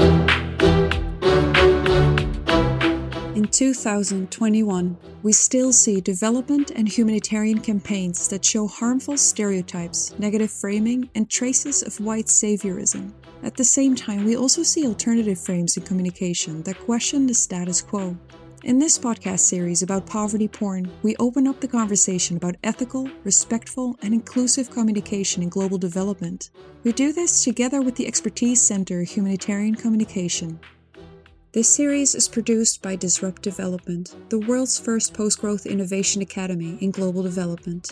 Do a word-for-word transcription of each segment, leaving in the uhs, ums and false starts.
In two thousand twenty-one, we still see development and humanitarian campaigns that show harmful stereotypes, negative framing, and traces of white saviorism. At the same time, we also see alternative frames in communication that question the status quo. In this podcast series about poverty porn, we open up the conversation about ethical, respectful, and inclusive communication in global development. We do this together with the Expertise Center Humanitarian Communication. This series is produced by Disrupt Development, the world's first post-growth innovation academy in global development.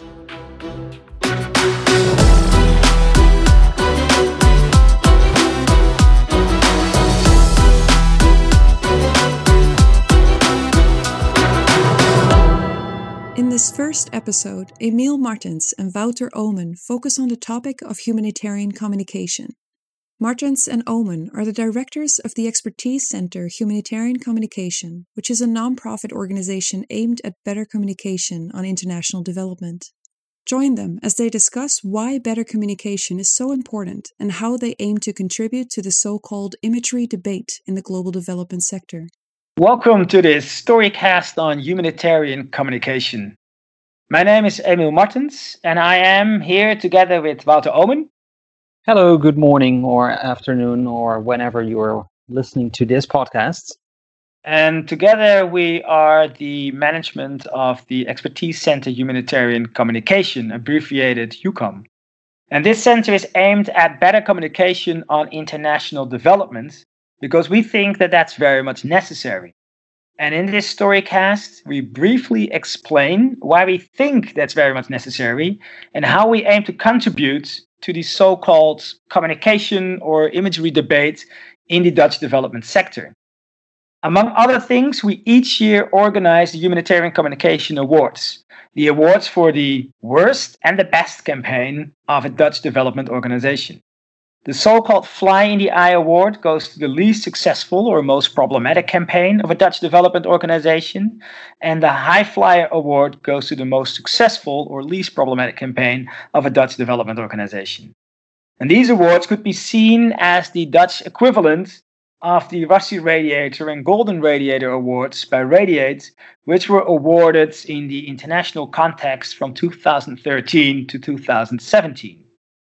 In this first episode, Emiel Martens and Wouter Oomen focus on the topic of humanitarian communication. Martens and Oomen are the directors of the Expertise Center Humanitarian Communication, which is a non-profit organization aimed at better communication on international development. Join them as they discuss why better communication is so important and how they aim to contribute to the so-called imagery debate in the global development sector. Welcome to this Storycast on humanitarian communication. My name is Emiel Martens and I am here together with Wouter Oomen. Hello, good morning or afternoon or whenever you're listening to this podcast. And together we are the management of the Expertise Center Humanitarian Communication, abbreviated HUCOM. And this center is aimed at better communication on international development because we think that that's very much necessary. And in this Storycast, we briefly explain why we think that's very much necessary and how we aim to contribute to the so-called communication or imagery debate in the Dutch development sector. Among other things, we each year organize the Humanitarian Communication Awards, the awards for the worst and the best campaign of a Dutch development organization. The so-called Fly in the Eye Award goes to the least successful or most problematic campaign of a Dutch development organization, and the High Flyer Award goes to the most successful or least problematic campaign of a Dutch development organization. And these awards could be seen as the Dutch equivalent of the Rusty Radiator and Golden Radiator Awards by Radiate, which were awarded in the international context from two thousand thirteen to two thousand seventeen.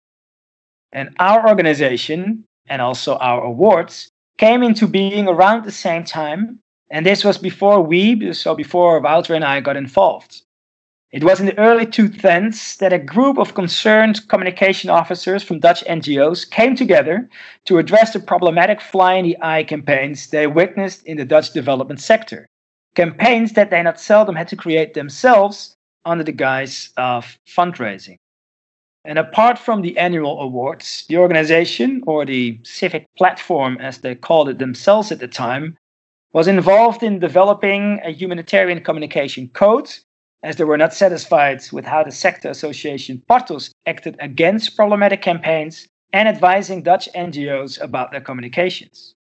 And our organization, and also our awards, came into being around the same time, and this was before we, so before Wouter and I got involved. It was in the early two thousands that a group of concerned communication officers from Dutch N G Os came together to address the problematic fly in the eye campaigns they witnessed in the Dutch development sector. Campaigns that they not seldom had to create themselves under the guise of fundraising. And apart from the annual awards, the organization, or the civic platform as they called it themselves at the time, was involved in developing a humanitarian communication code, as they were not satisfied with how the sector association Partos acted against problematic campaigns and advising Dutch N G Os about their communications.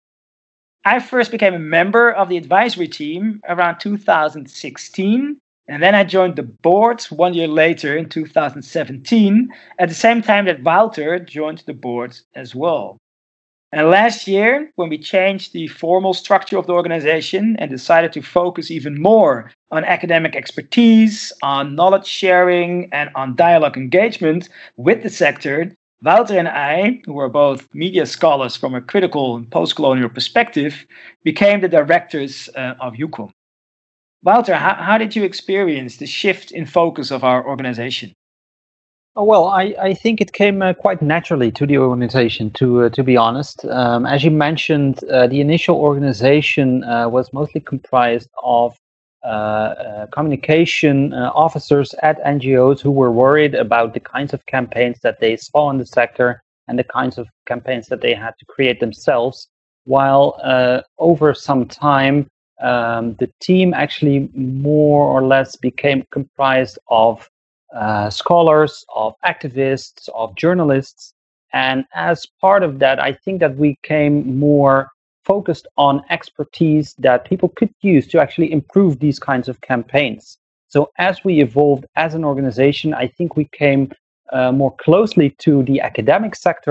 I first became a member of the advisory team around two thousand sixteen, and then I joined the board one year later in two thousand seventeen, at the same time that Wouter joined the board as well. And last year, when we changed the formal structure of the organization and decided to focus even more on academic expertise, on knowledge sharing, and on dialogue engagement with the sector, Wouter and I, who are both media scholars from a critical and post-colonial perspective, became the directors uh, of HUCOM. Wouter, how, how did you experience the shift in focus of our organization? Oh, well, I, I think it came uh, quite naturally to the organization, to uh, to be honest. Um, as you mentioned, uh, the initial organization uh, was mostly comprised of uh, uh, communication uh, officers at N G Os who were worried about the kinds of campaigns that they saw in the sector and the kinds of campaigns that they had to create themselves, while uh, over some time, Um, the team actually more or less became comprised of uh, scholars, of activists, of journalists. And as part of that, I think that we became more focused on expertise that people could use to actually improve these kinds of campaigns. So as we evolved as an organization, I think we came uh, more closely to the academic sector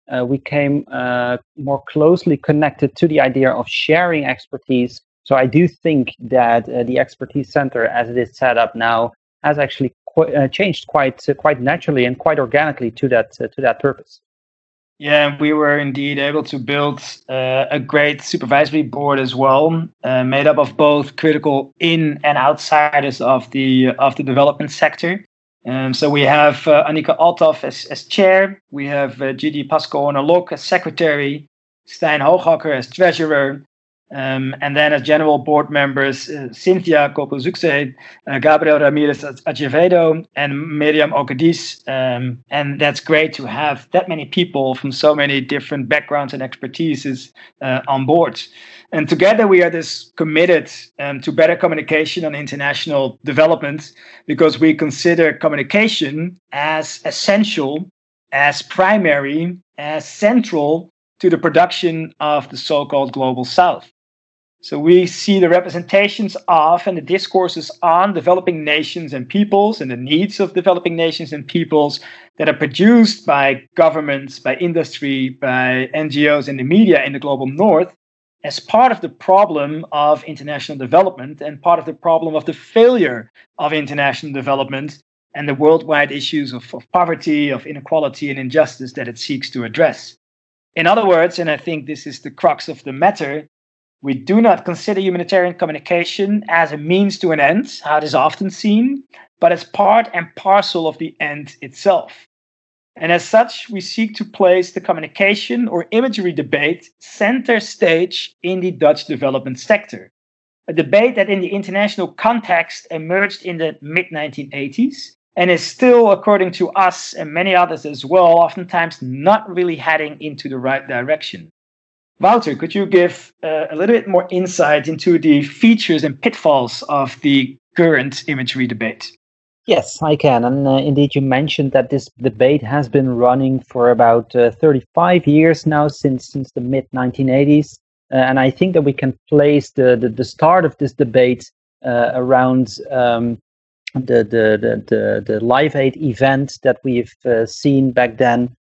uh, we came uh, more closely connected to the idea of sharing expertise. So I do think that uh, the Expertise Center, as it is set up now, has actually qu- uh, changed quite uh, quite naturally and quite organically to that uh, to that purpose. Yeah, we were indeed able to build uh, a great supervisory board as well, uh, made up of both critical in and outsiders of the of the development sector. Um, so we have uh, Annika Althoff as, as chair, we have uh, Gigi Pascoe-Lok as secretary, Stijn Hooghakker as treasurer, um, and then as general board members, uh, Cynthia Coco-Zuxé, uh, Gabriel Ramirez Azevedo, and Miriam Okadis. Um, and that's great to have that many people from so many different backgrounds and expertises uh, on board. And together we are this committed um, to better communication on international development, because we consider communication as essential, as primary, as central to the production of the so-called Global South. So we see the representations of and the discourses on developing nations and peoples and the needs of developing nations and peoples that are produced by governments, by industry, by N G Os and the media in the global north as part of the problem of international development and part of the problem of the failure of international development and the worldwide issues of, of poverty, of inequality and injustice that it seeks to address. In other words, and I think this is the crux of the matter, we do not consider humanitarian communication as a means to an end, how it is often seen, but as part and parcel of the end itself. And as such, we seek to place the communication or imagery debate center stage in the Dutch development sector. A debate that in the international context emerged in the mid nineteen eighties and is still, according to us and many others as well, oftentimes not really heading into the right direction. Wouter, could you give uh, a little bit more insight into the features and pitfalls of the current imagery debate? Yes, I can. And uh, indeed, you mentioned that this debate has been running for about uh, thirty-five years now, since since the mid nineteen eighties. Uh, and I think that we can place the, the, the start of this debate uh, around um, the, the, the, the, the Live Aid event that we've uh, seen back then.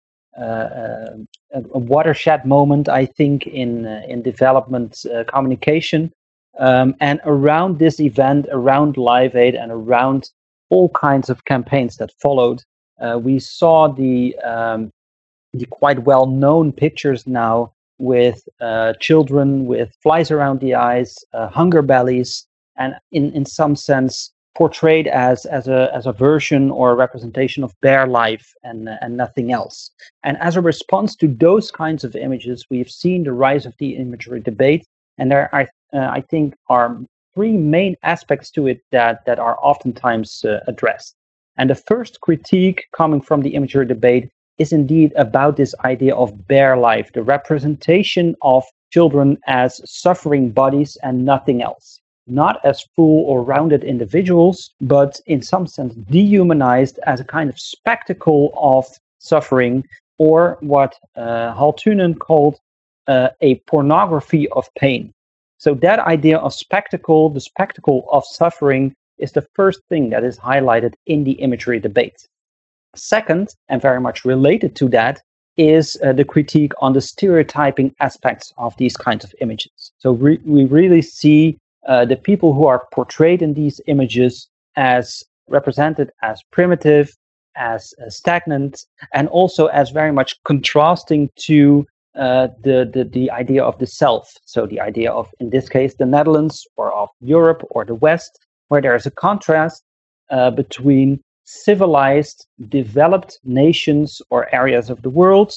Uh, a, a watershed moment, I think, in uh, in development uh, communication. Um, and around this event, around Live Aid, and around all kinds of campaigns that followed, uh, we saw the um, the quite well-known pictures now with uh, children with flies around the eyes, uh, hunger bellies, and in, in some sense portrayed as as a as a version or a representation of bare life and uh, and nothing else. And as a response to those kinds of images, we've seen the rise of the imagery debate, and there are uh, I think are three main aspects to it that that are oftentimes uh, addressed. And the first critique coming from the imagery debate is indeed about this idea of bare life, the representation of children as suffering bodies and nothing else. Not as full or rounded individuals, but in some sense dehumanized as a kind of spectacle of suffering, or what uh, Haltunen called uh, a pornography of pain. So that idea of spectacle, the spectacle of suffering, is the first thing that is highlighted in the imagery debate. Second, and very much related to that, is uh, the critique on the stereotyping aspects of these kinds of images. So re- we really see uh, the people who are portrayed in these images as represented as primitive, as uh, stagnant, and also as very much contrasting to uh, the, the, the idea of the self. So the idea of, in this case, the Netherlands, or of Europe or the West, where there is a contrast uh, between civilized, developed nations or areas of the world,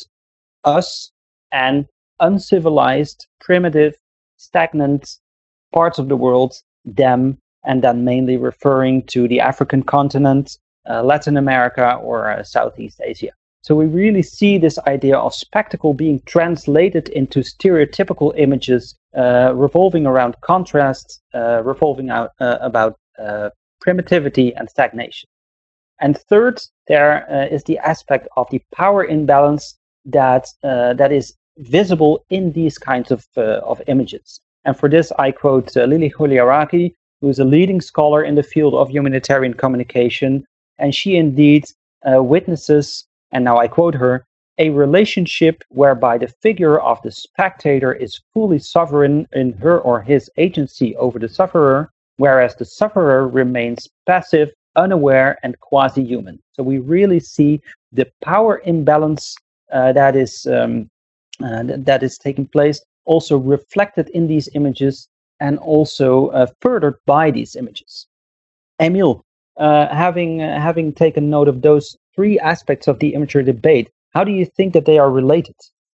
us, and uncivilized, primitive, stagnant parts of the world, them, and then mainly referring to the African continent, uh, Latin America, or uh, Southeast Asia. So we really see this idea of spectacle being translated into stereotypical images uh, revolving around contrast, uh, revolving out uh, about uh, primitivity and stagnation. And third, there uh, is the aspect of the power imbalance that uh, that is visible in these kinds of uh, of images. And for this, I quote uh, Lili Choliaraki, who is a leading scholar in the field of humanitarian communication, and she indeed uh, witnesses, and now I quote her, a relationship whereby the figure of the spectator is fully sovereign in her or his agency over the sufferer, whereas the sufferer remains passive, unaware, and quasi-human. So we really see the power imbalance uh, that is um, uh, that is taking place, also reflected in these images, and also uh, furthered by these images. Emil, uh, having uh, having taken note of those three aspects of the imagery debate, how do you think that they are related?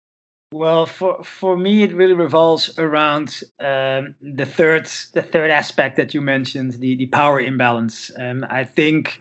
Well, for for me, it really revolves around um, the third the third aspect that you mentioned, the the power imbalance. Um, I think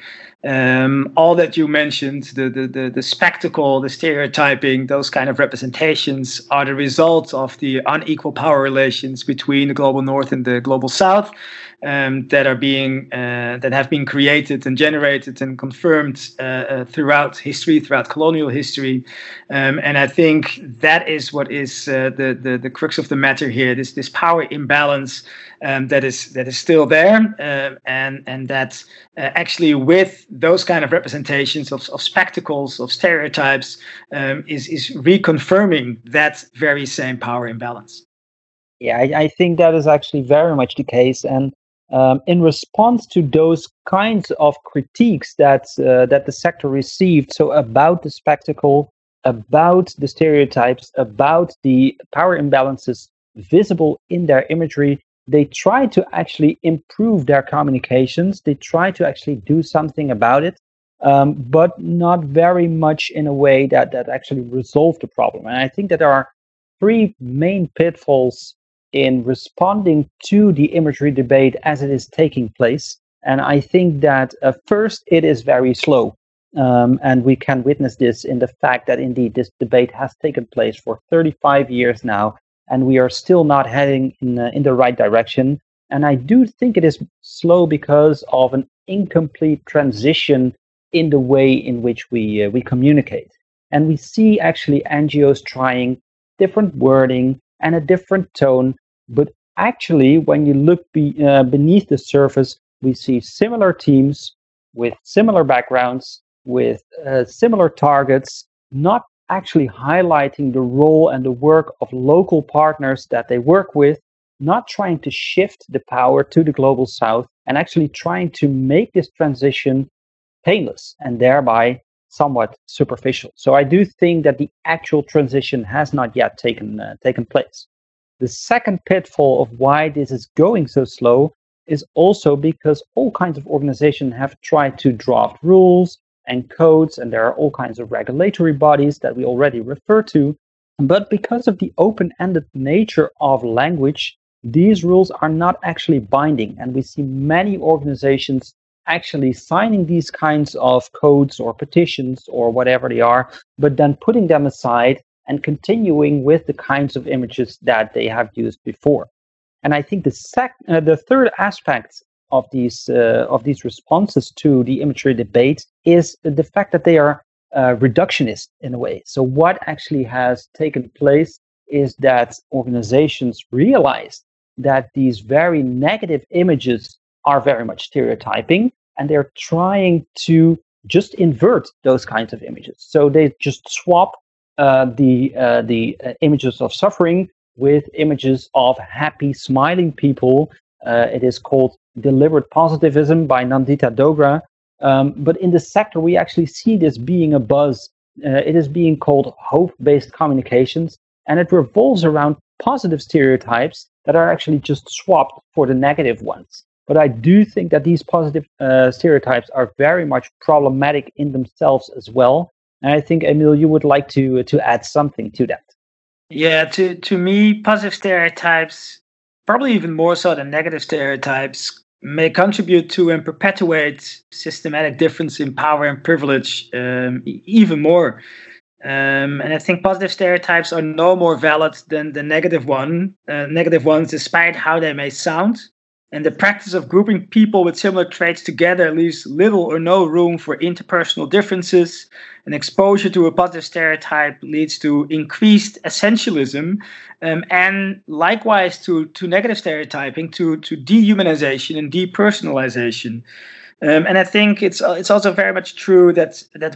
um, all that you mentioned, the, the the the spectacle, the stereotyping, those kind of representations are the result of the unequal power relations between the global North and the global South. Um, that are being uh, that have been created and generated and confirmed uh, uh, throughout history, throughout colonial history, um, and I think that is what is uh, the, the the crux of the matter here. This this power imbalance um, that is that is still there, uh, and and that uh, actually with those kind of representations of, of spectacles, of stereotypes, um, is is reconfirming that very same power imbalance. Yeah, I, I think that is actually very much the case, and. Um, in response to those kinds of critiques that uh, that the sector received, so about the spectacle, about the stereotypes, about the power imbalances visible in their imagery, they try to actually improve their communications. They try to actually do something about it, um, but not very much in a way that that actually resolved the problem. And I think that there are three main pitfalls in responding to the imagery debate as it is taking place. And I think that uh, first, it is very slow. Um, and we can witness this in the fact that indeed this debate has taken place for thirty-five years now, and we are still not heading in, uh, in the right direction. And I do think it is slow because of an incomplete transition in the way in which we, uh, we communicate. And we see actually N G Os trying different wording and a different tone. But actually, when you look be, uh, beneath the surface, we see similar teams with similar backgrounds, with uh, similar targets, not actually highlighting the role and the work of local partners that they work with, not trying to shift the power to the global South, and actually trying to make this transition painless and thereby somewhat superficial. So I do think that the actual transition has not yet taken uh, taken place. The second pitfall of why this is going so slow is also because all kinds of organizations have tried to draft rules and codes, and there are all kinds of regulatory bodies that we already refer to. But because of the open-ended nature of language, these rules are not actually binding, and we see many organizations actually signing these kinds of codes or petitions or whatever they are, but then putting them aside and continuing with the kinds of images that they have used before. And I think the sec- uh, the third aspect of these uh, of these responses to the imagery debate is the fact that they are uh, reductionist in a way. So what actually has taken place is that organizations realize that these very negative images are very much stereotyping, and they're trying to just invert those kinds of images. So they just swap Uh, the uh, the uh, images of suffering with images of happy, smiling people. Uh, it is called deliberate positivism by Nandita Dogra. Um, but in the sector, we actually see this being a buzz. Uh, it is being called hope-based communications, and it revolves around positive stereotypes that are actually just swapped for the negative ones. But I do think that these positive uh, stereotypes are very much problematic in themselves as well. And I think, Emil, you would like to to add something to that. Yeah, to, to me, positive stereotypes, probably even more so than negative stereotypes, may contribute to and perpetuate systematic difference in power and privilege um, even more. Um, and I think positive stereotypes are no more valid than the negative one, uh, negative ones, despite how they may sound. And the practice of grouping people with similar traits together leaves little or no room for interpersonal differences. And exposure to a positive stereotype leads to increased essentialism, um, and likewise to, to negative stereotyping, to, to dehumanization and depersonalization. Um, and I think it's it's also very much true that that with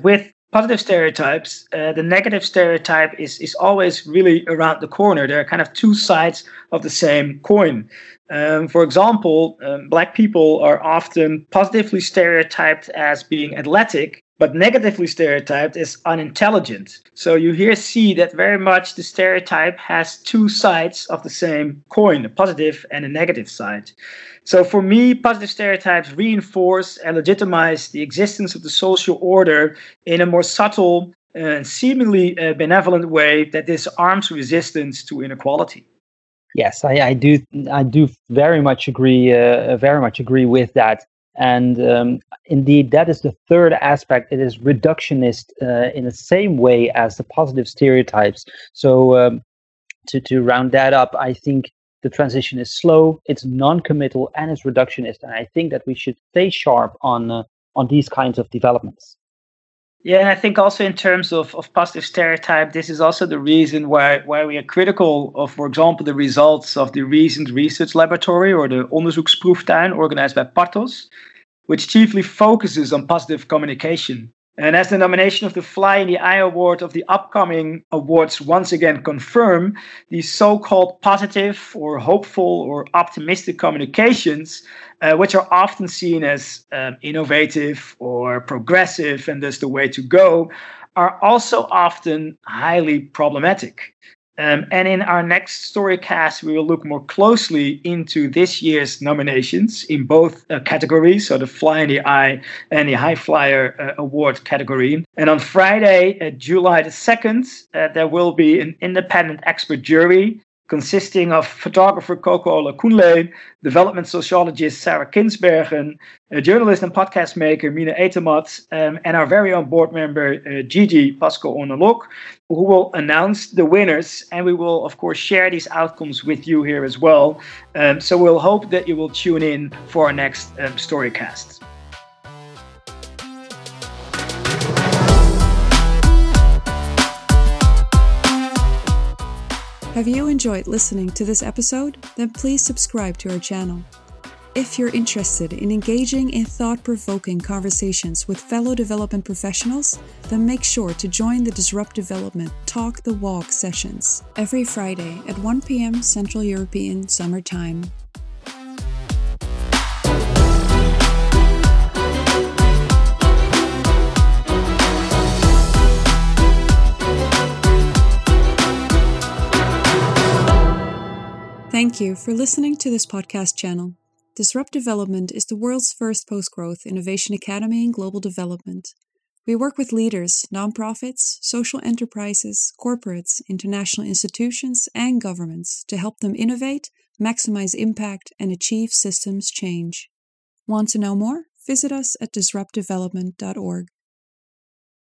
positive stereotypes, uh, the negative stereotype is, is always really around the corner. There are kind of two sides of the same coin. Um, for example, um, Black people are often positively stereotyped as being athletic, but negatively stereotyped as unintelligent. So you here see that very much the stereotype has two sides of the same coin, a positive and a negative side. So for me, positive stereotypes reinforce and legitimize the existence of the social order in a more subtle and seemingly uh, benevolent way that disarms resistance to inequality. Yes, I, I do. I do very much agree. Uh, very much agree with that. And um, indeed, that is the third aspect. It is reductionist uh, in the same way as the positive stereotypes. So um, to to round that up, I think the transition is slow, it's non-committal, and it's reductionist. And I think that we should stay sharp on uh, on these kinds of developments. Yeah, and I think also in terms of, of positive stereotype, this is also the reason why, why we are critical of, for example, the results of the recent research laboratory or the onderzoeksproeftuin organized by Partos, which chiefly focuses on positive communication. And as the nomination of the Fly in the Eye Award of the upcoming awards once again confirm, these so-called positive or hopeful or optimistic communications, uh, which are often seen as um, innovative or progressive and thus the way to go, are also often highly problematic. Um, and in our next Storycast, we will look more closely into this year's nominations in both uh, categories, so the Fly in the Eye and the High Flyer uh, Award category. And on Friday, uh, July the second, uh, there will be an independent expert jury consisting of photographer Coco Olakunle, development sociologist Sarah Kinsbergen, a journalist and podcast maker Mina Etemat, um, and our very own board member uh, Gigi Pasco Onolok, who will announce the winners. And we will, of course, share these outcomes with you here as well. Um, so we'll hope that you will tune in for our next um, Storycast. Have you enjoyed listening to this episode? Then please subscribe to our channel. If you're interested in engaging in thought-provoking conversations with fellow development professionals, then make sure to join the Disrupt Development Talk the Walk sessions every Friday at one p.m. Central European Summer Time. Thank you for listening to this podcast channel. Disrupt Development is the world's first post-growth innovation academy in global development. We work with leaders, nonprofits, social enterprises, corporates, international institutions, and governments to help them innovate, maximize impact, and achieve systems change. Want to know more? Visit us at disrupt development dot org.